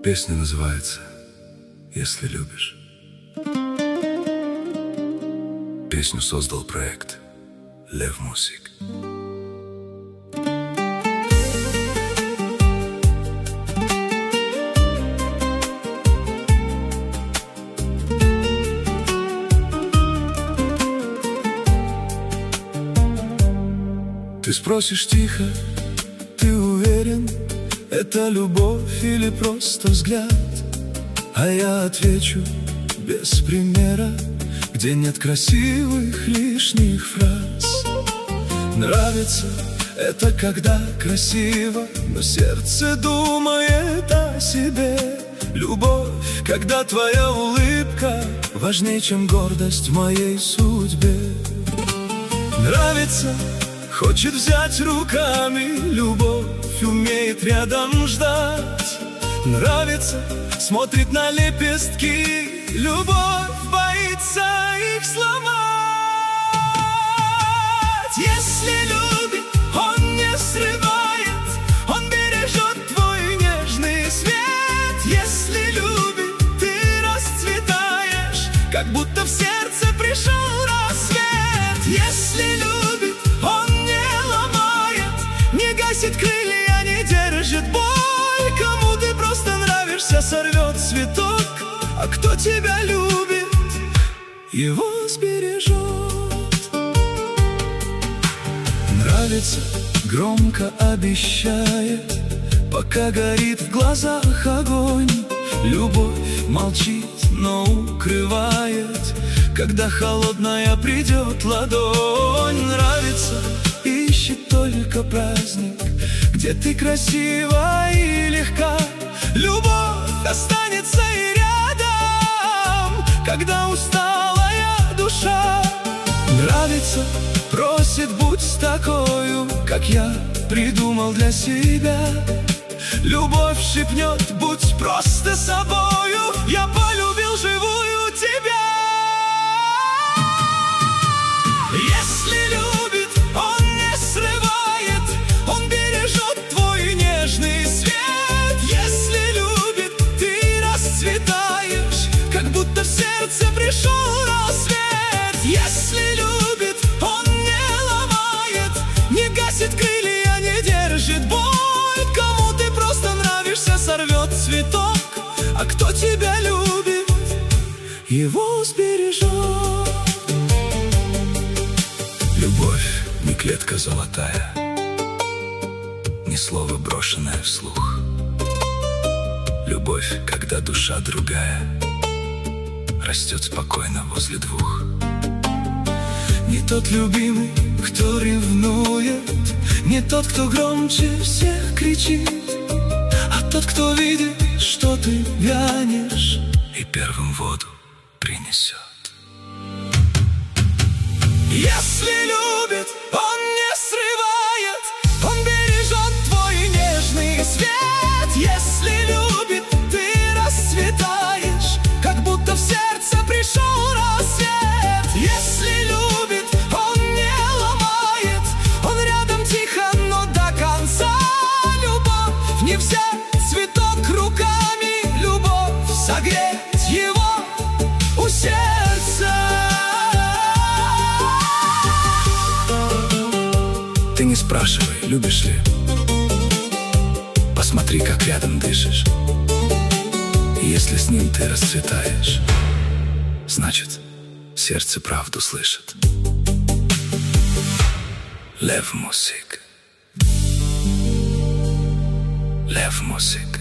Песня называется «Если любишь». Песню создал проект Лев Мусик. Ты спросишь тихо, ты уверен, это любовь или просто взгляд? А я отвечу без примера, где нет красивых лишних фраз. Нравится это когда красиво, но сердце думает о себе. Любовь, когда твоя улыбка важнее, чем гордость в моей судьбе. Нравится, хочет взять руками, любовь умеет рядом ждать. Нравится, смотрит на лепестки, любовь боится их сломать. Если любит, он не срывает, он бережет твой нежный свет. Если любит, ты расцветаешь, как будто в сердце пришел рассвет. Если любит, он не ломает, не гасит крылья, не держит боль. Кому ты просто нравишься, сорвет цветок, а кто тебя любит, его сбережет. Нравится, громко обещает, пока горит в глазах огонь. Любовь молчит, но укрывает, когда холодная придет ладонь. Нравится, ищет только праздник, где ты красива и легка. Любовь останется и рядом, когда усталая душа. Нравится, просит, будь такою, как я придумал для себя. Любовь шепнет, будь просто собою, я полюбил живую тебя. Если любит, он не срывает, он бережет твой нежный свет. Если любит, ты расцветаешь, как будто в сердце пришел рассвет. Если любит, он не ломает, не гасит крылья, не держит боль. Кому ты просто нравишься, сорвет цветок, а кто тебя любит, его сбережет. Любовь не клетка золотая, ни слово брошенное вслух. Любовь, когда душа другая растет спокойно возле двух. Не тот любимый, кто ревнует, не тот, кто громче всех кричит, а тот, кто видит, что ты вянешь, и первым воду принесет. Если любит, он не срывает, он бережет твой нежный свет. Если любит, ты расцветаешь, как будто в сердце пришел рассвет. Если любит, он не ломает, он рядом тихо, но до конца. Любовь не взять цветок руками, любовь согреть его у сердца. Ты не спрашивай, любишь ли, посмотри, как рядом дышишь. И если с ним ты расцветаешь, значит, сердце правду слышит. Лев Мусик. Лев Мусик.